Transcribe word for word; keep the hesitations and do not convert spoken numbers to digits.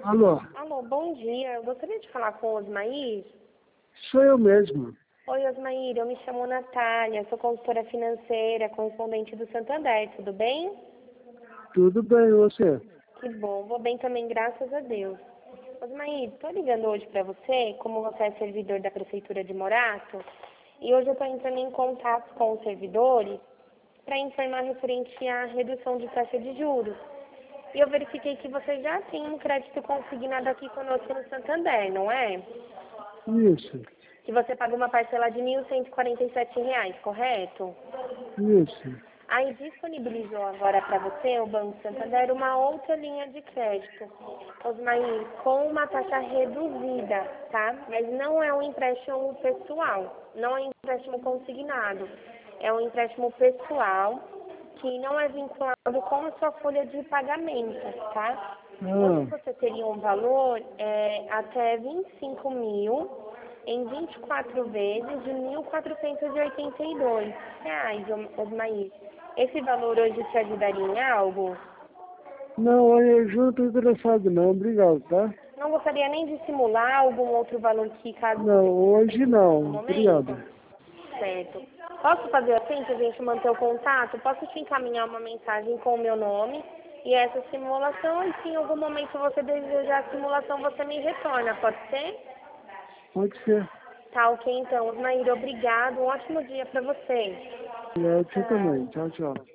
Alô, Alô, bom dia. Eu gostaria de falar com o Osmair. sou eu mesmo. Oi, Osmair. Eu me chamo Natália, sou consultora financeira, correspondente do Santander. Tudo bem? Tudo bem, e você? Que bom. Vou bem também, graças a Deus. Osmair, estou ligando hoje para você, como você é servidor da Prefeitura de Morato, e hoje eu estou entrando em contato com os servidores para informar referente à redução de taxa de juros. E eu verifiquei que você já tem um crédito consignado aqui conosco no Santander, não é? Isso, Que você paga uma parcela de mil cento e quarenta e sete reais, correto? isso. Aí disponibilizou agora para você, o Banco Santander, uma outra linha de crédito, Osmair, com uma taxa reduzida, tá? Mas não é um empréstimo pessoal, não é um empréstimo consignado, é um empréstimo pessoal que não é vinculado com a sua folha de pagamento, tá? Hoje Ah, você teria um valor é, até vinte e cinco mil em vinte e quatro vezes de mil quatrocentos e oitenta e dois reais, Osmair. Esse valor hoje te ajudaria em algo? não, olha, eu não estou interessado não, obrigado, tá? Não gostaria nem de simular algum outro valor que caso Não, você hoje precise no não, momento? obrigado. Certo. Posso fazer assim para a gente manter o contato? Posso te encaminhar uma mensagem com o meu nome e essa simulação, e se em algum momento você desejar a simulação, você me retorna, pode ser? Pode ser. Tá, ok então. Osmair, obrigado. Um ótimo dia para você. É, você Tchau. também. Tchau, tchau.